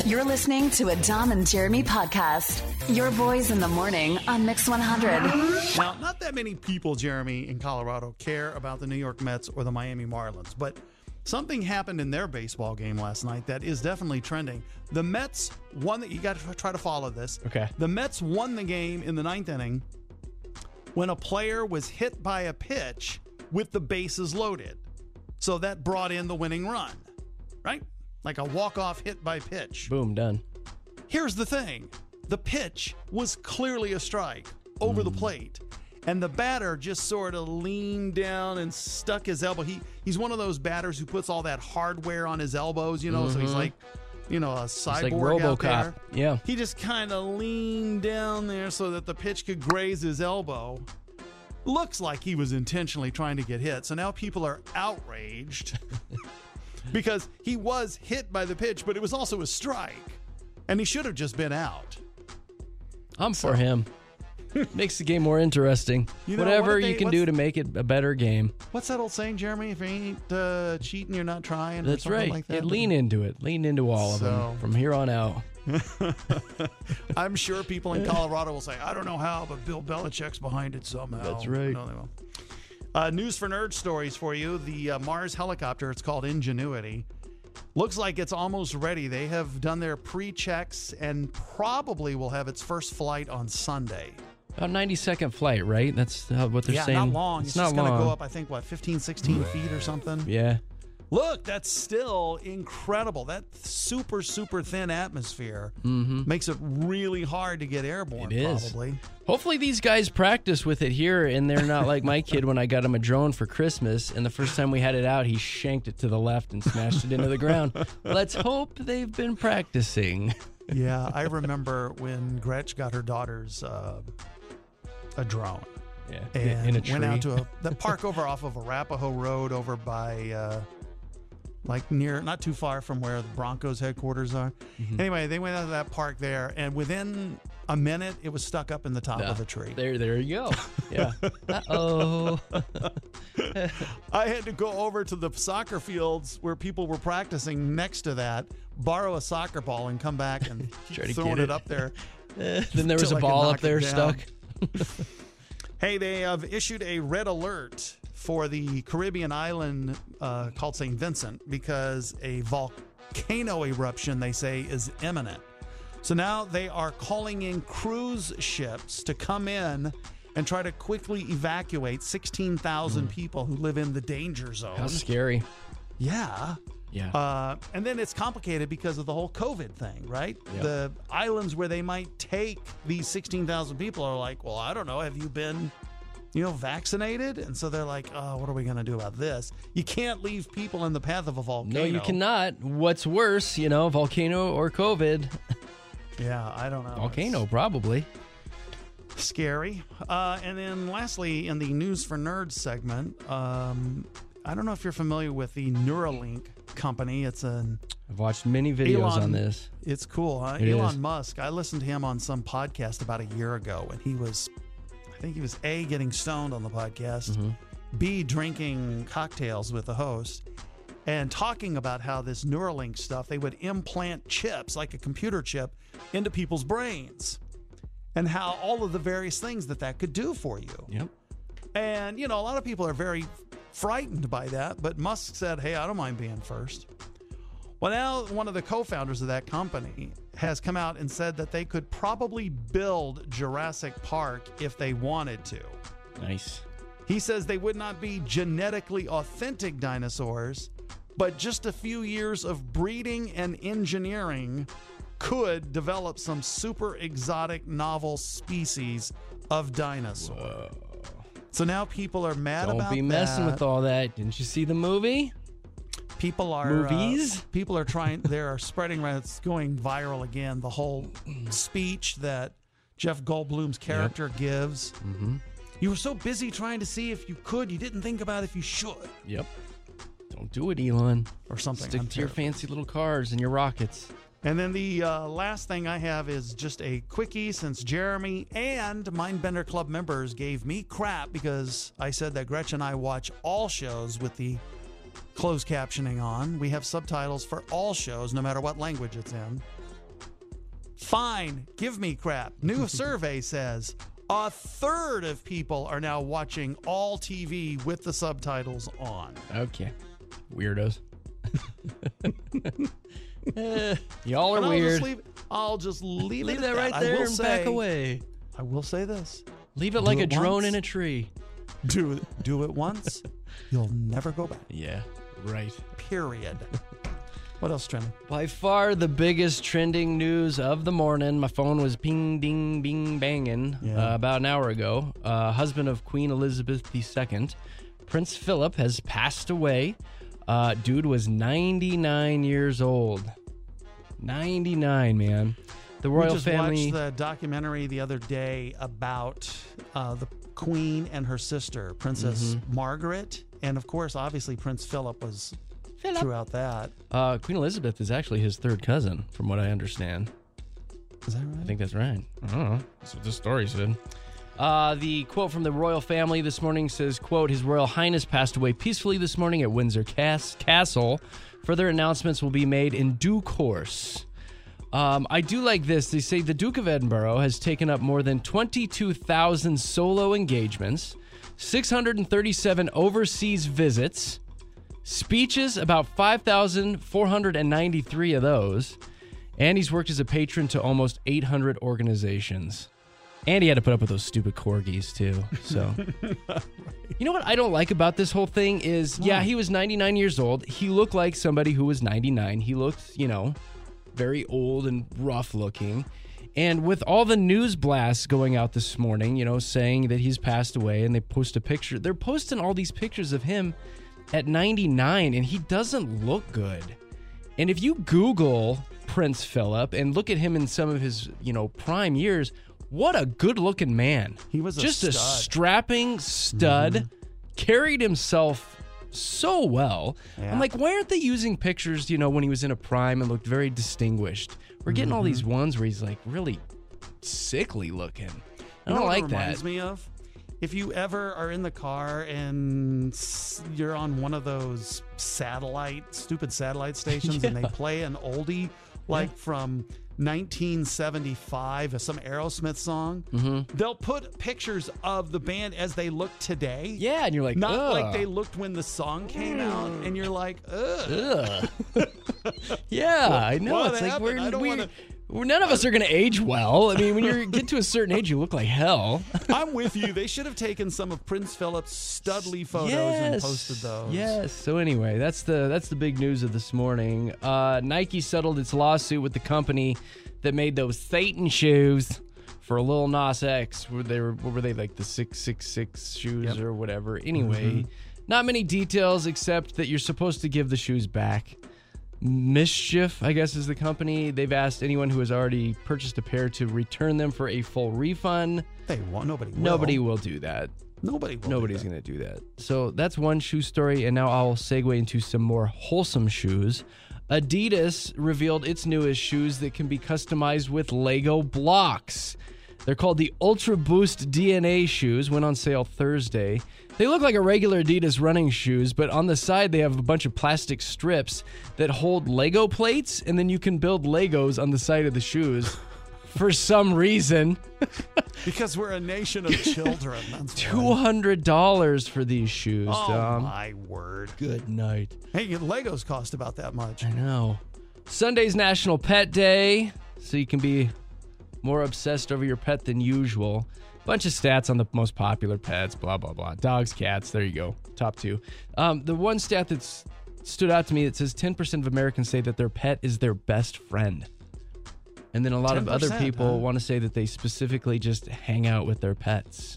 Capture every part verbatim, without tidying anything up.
You're listening to a Dom and Jeremy podcast. Your boys in the morning on Mix one hundred. Now, not that many people, Jeremy, in Colorado care about the New York Mets or the Miami Marlins, but something happened in their baseball game last night that is definitely trending. The Mets won. The, you got to try to follow this. Okay. The Mets won the game in the ninth inning when a player was hit by a pitch with the bases loaded. So that brought in the winning run, right? Like a walk-off hit by pitch. Boom, done. Here's the thing. The pitch was clearly a strike over mm. the plate. And the batter just sort of leaned down and stuck his elbow. He He's one of those batters who puts all that hardware on his elbows, you know, mm-hmm. so he's like, you know, a cyborg like out RoboCop. there. Yeah. He just kind of leaned down there so that the pitch could graze his elbow. Looks like he was intentionally trying to get hit. So now people are outraged because he was hit by the pitch, but it was also a strike. And he should have just been out. I'm so. for him. Makes the game more interesting. You know, Whatever what they, you can do to make it a better game. What's that old saying, Jeremy? If you ain't uh, cheating, you're not trying. That's or right. Like that. Yeah, lean into it. Lean into all so. of them from here on out. I'm sure people in Colorado will say, I don't know how, but Bill Belichick's behind it somehow. That's right. No, they won't. Uh, news for nerd stories for you. The uh, Mars helicopter, it's called Ingenuity. Looks like it's almost ready. They have done their pre-checks and probably will have its first flight on Sunday. About ninety second flight, right? That's how, what they're yeah, saying. Yeah, not long. It's, it's not just going to long. go up, I think, what, fifteen, sixteen feet or something? Yeah. Look, that's still incredible. That super, super thin atmosphere mm-hmm. makes it really hard to get airborne, it is. probably. Hopefully these guys practice with it here, and they're not like my kid when I got him a drone for Christmas, and the first time we had it out, he shanked it to the left and smashed it into the ground. Let's hope they've been practicing. Yeah, I remember when Gretch got her daughter's uh, a drone. Yeah, and in a tree. Went out to a, the park over off of Arapahoe Road over by... Uh, like near, not too far from where the Broncos headquarters are. Mm-hmm. Anyway, they went out to that park there, and within a minute, it was stuck up in the top yeah. of the tree. There, there you go. Yeah. Uh-oh. I had to go over to the soccer fields where people were practicing next to that, borrow a soccer ball, and come back and keep throwing it. it up there. Uh, then there was a ball up there stuck. Hey, they have issued a red alert for the Caribbean island uh, called Saint Vincent because a volcano eruption, they say, is imminent. So now they are calling in cruise ships to come in and try to quickly evacuate sixteen thousand mm. people who live in the danger zone. How scary. Yeah. Yeah. Uh, and then it's complicated because of the whole COVID thing, right? Yep. The islands where they might take these sixteen thousand people are like, well, I don't know, have you been... you know, vaccinated? And so they're like, oh, what are we going to do about this? You can't leave people in the path of a volcano. No, you cannot. What's worse, you know, volcano or COVID? Yeah, I don't know. Volcano, it's probably. Scary. Uh, and then lastly, in the News for Nerds segment, um, I don't know if you're familiar with the Neuralink company. It's an... I've watched many videos Elon, on this. It's cool, huh? It Elon is. Musk, I listened to him on some podcast about a year ago, and he was... I think he was A, getting stoned on the podcast, mm-hmm. B, drinking cocktails with the host, and talking about how this Neuralink stuff, they would implant chips, like a computer chip, into people's brains, and how all of the various things that that could do for you. Yep. And, you know, a lot of people are very frightened by that, but Musk said, hey, I don't mind being first. Well, now one of the co-founders of that company has come out and said that they could probably build Jurassic Park if they wanted to. Nice. He says they would not be genetically authentic dinosaurs, but just a few years of breeding and engineering could develop some super exotic novel species of dinosaur. Whoa. So now people are mad Don't about that. Don't be messing with all that. Didn't you see the movie? People are movies. Uh, people are trying. They are spreading around. It's going viral again. The whole speech that Jeff Goldblum's character yep. gives. Mm-hmm. You were so busy trying to see if you could, you didn't think about if you should. Yep. Don't do it, Elon. Or something. Stick I'm to your fancy little cars and your rockets. And then the uh, last thing I have is just a quickie, since Jeremy and Mindbender Club members gave me crap because I said that Gretchen and I watch all shows with the closed captioning on. We have subtitles for all shows, no matter what language it's in. Fine, give me crap. New survey says a third of people are now watching all T V with the subtitles on. Okay. Weirdos. uh, y'all are And I'll weird. Just leave, I'll just leave, Leave it that at right that. there I will and say, back away. I will say this. Leave it Do like a it drone once. in a tree. Do it, do it once, you'll never go back. Yeah, right. Period. What else, trending? By far the biggest trending news of the morning. My phone was ping, ding, bing, banging Yeah. uh, about an hour ago. Uh, husband of Queen Elizabeth the Second, Prince Philip, has passed away. Uh, dude was ninety-nine years old. ninety-nine, man. The royal we just family. watched the documentary the other day about uh, the Queen and her sister, Princess Mm-hmm. Margaret. And of course, obviously, Prince Philip was Philip. throughout that. Uh, Queen Elizabeth is actually his third cousin, from what I understand. Is that right? I think that's right. I don't know. That's what this story said. Uh, the quote from the royal family this morning says, quote, His Royal Highness passed away peacefully this morning at Windsor Cas- Castle. Further announcements will be made in due course. Um, I do like this. They say the Duke of Edinburgh has taken up more than twenty-two thousand solo engagements, six hundred thirty-seven overseas visits, speeches, about five thousand four hundred ninety-three of those, and he's worked as a patron to almost eight hundred organizations. And he had to put up with those stupid corgis, too. So, you know what I don't like about this whole thing is, yeah, he was ninety-nine years old. He looked like somebody who was ninety-nine. He looked, you know, very old and rough looking. And with all the news blasts going out this morning, you know, saying that he's passed away, and they post a picture, they're posting all these pictures of him at ninety-nine, and he doesn't look good. And if you Google Prince Philip and look at him in some of his, you know, prime years, what a good-looking man. He was a just a stud. strapping stud, Mm-hmm. carried himself so well. Yeah. I'm like, why aren't they using pictures, you know, when he was in a prime and looked very distinguished? We're getting all Mm-hmm. these ones where he's like really sickly looking. I You don't know what like it that. reminds me of? If you ever are in the car and s- you're on one of those satellite, stupid satellite stations, and they Yeah. play an oldie like from nineteen seventy-five, some Aerosmith song, Mm-hmm. they'll put pictures of the band as they look today. Yeah, and you're like, Not ugh. like they looked when the song came out, and you're like, ugh. Ugh. Yeah, I know. what It's like happened? we're, I don't we wanna- we're none of us are going to age well. I mean, when you get to a certain age, you look like hell. I'm with you. They should have taken some of Prince Philip's studly photos and posted those. Yes. So anyway, that's the that's the big news of this morning. Uh, Nike settled its lawsuit with the company that made those Satan shoes for Lil Nas X. Were they were what were they like the six six six shoes Yep. or whatever? Anyway, not many details except that you're supposed to give the shoes back. Mischief, I guess, is the company. They've asked anyone who has already purchased a pair to return them for a full refund. They won't. Nobody will. Nobody will do that. Nobody will. Nobody's going to do that. So that's one shoe story, and now I'll segue into some more wholesome shoes. Adidas revealed its newest shoes that can be customized with Lego blocks. They're called the Ultra Boost D N A shoes, went on sale Thursday. They look like a regular Adidas running shoes, but on the side they have a bunch of plastic strips that hold Lego plates, and then you can build Legos on the side of the shoes. For some reason, Because we're a nation of children. That's two why. hundred dollars for these shoes, Oh Dom. my word! Good night. Hey, Legos cost about that much. I know. Sunday's National Pet Day, so you can be more obsessed over your pet than usual. Bunch of stats on the most popular pets, blah, blah, blah. Dogs, cats, there you go. Top two. Um, the one stat that's stood out to me, it says ten percent of Americans say that their pet is their best friend. And then a lot of other ten percent, people huh? want to say that they specifically just hang out with their pets.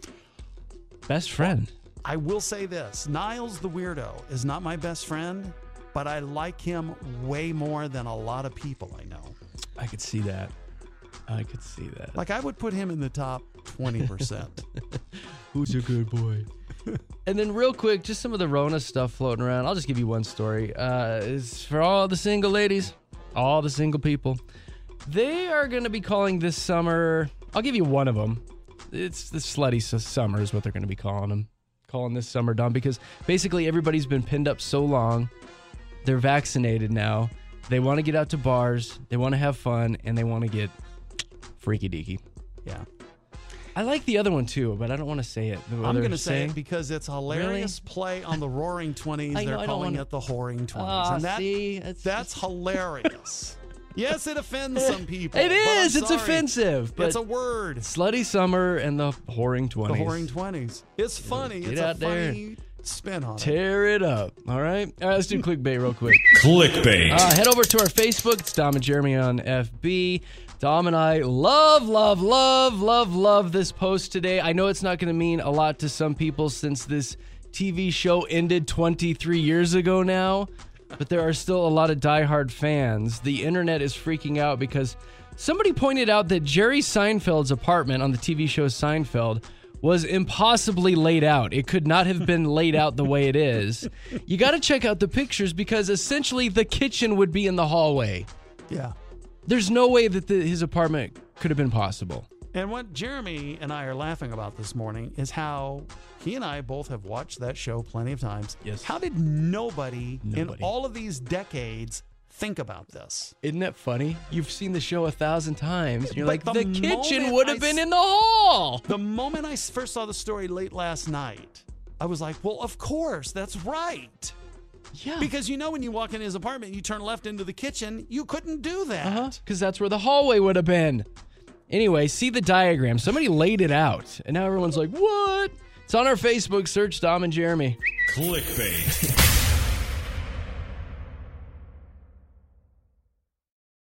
Best friend. I will say this: Niles the weirdo is not my best friend, but I like him way more than a lot of people I know. I could see that. I could see that. Like I would put him in the top twenty percent. Who's a good boy? And then real quick, just some of the Rona stuff floating around. I'll just give you one story. Uh, it's for all the single ladies, all the single people. They are going to be calling this summer, I'll give you one of them. It's the slutty s- summer is what they're going to be calling them. Calling this summer, Dom, because basically everybody's been pinned up so long. They're vaccinated now. They want to get out to bars, they want to have fun, and they want to get freaky deaky. Yeah. I like the other one too, but I don't want to say it. I'm going to say it because it's a hilarious really? play on the Roaring Twenties. I know, They're I calling wanna... it the Whoring Twenties. Oh, and that, see? It's that's just... hilarious. Yes, it offends some people. It is. It's offensive. But it's a word. Slutty Summer and the Whoring Twenties. The Whoring Twenties. It's funny. Get it's out a there. funny spin on Tear it. it up. All right. All right. Let's do clickbait real quick. Clickbait. Uh, head over to our Facebook. It's Dom and Jeremy on F B. Dom and I love, love, love, love, love this post today. I know it's not going to mean a lot to some people since this T V show ended twenty-three years ago now, but there are still a lot of diehard fans. The internet is freaking out because somebody pointed out that Jerry Seinfeld's apartment on the T V show Seinfeld was impossibly laid out. It could not have been laid out the way it is. You got to check out the pictures because essentially the kitchen would be in the hallway. Yeah. There's no way that the, his apartment could have been possible. And what Jeremy and I are laughing about this morning is how he and I both have watched that show plenty of times. Yes. How did nobody, Nobody. in all of these decades think about this? Isn't that funny? You've seen the show a thousand times. And you're But like, the the, kitchen moment would have I been s- in the hall. The moment I first saw the story late last night, I was like, well, of course, that's right. Yeah. Because you know when you walk in his apartment, you turn left into the kitchen, you couldn't do that. Uh-huh. Because that's where the hallway would have been. Anyway, see the diagram. Somebody laid it out. And now everyone's like, what? It's on our Facebook. Search Dom and Jeremy. Clickbait.